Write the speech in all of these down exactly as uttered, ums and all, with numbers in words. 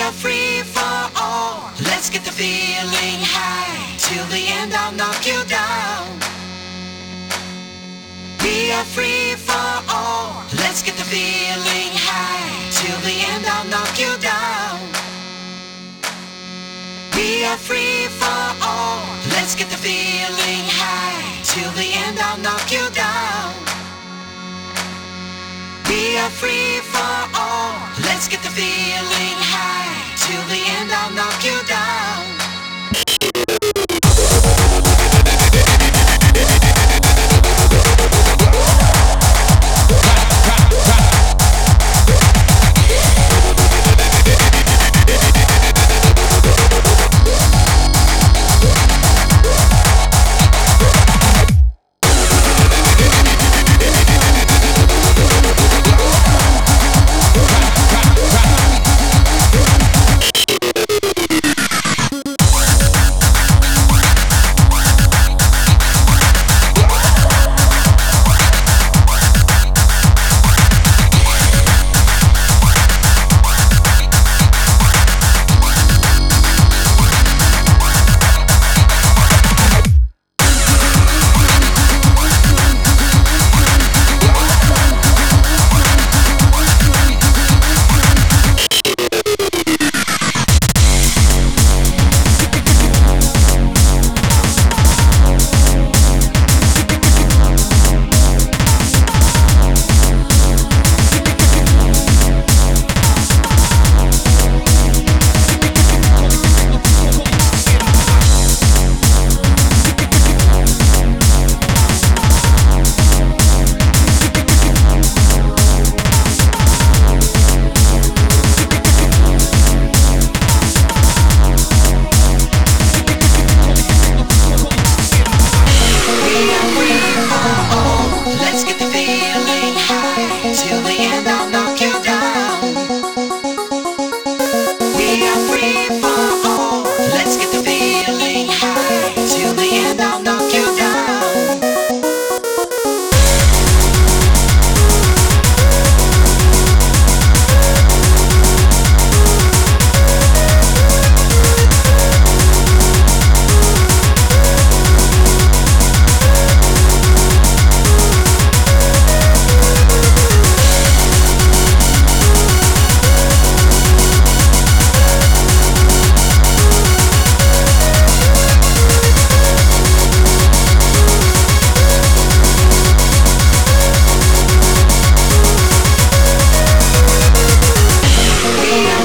are free for all. Let's get the feeling high. Till the end I'll knock you down. We are free for all. Let's get the feeling high. Till the end I'll knock you down. We are free for all. Let's get the feeling high. Till the end I'll knock you down. We are free for all. Let's get the feeling high. Till the end I'll knock you down.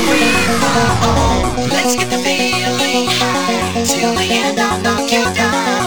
Let's get the feeling high. Till the end I'll knock you down.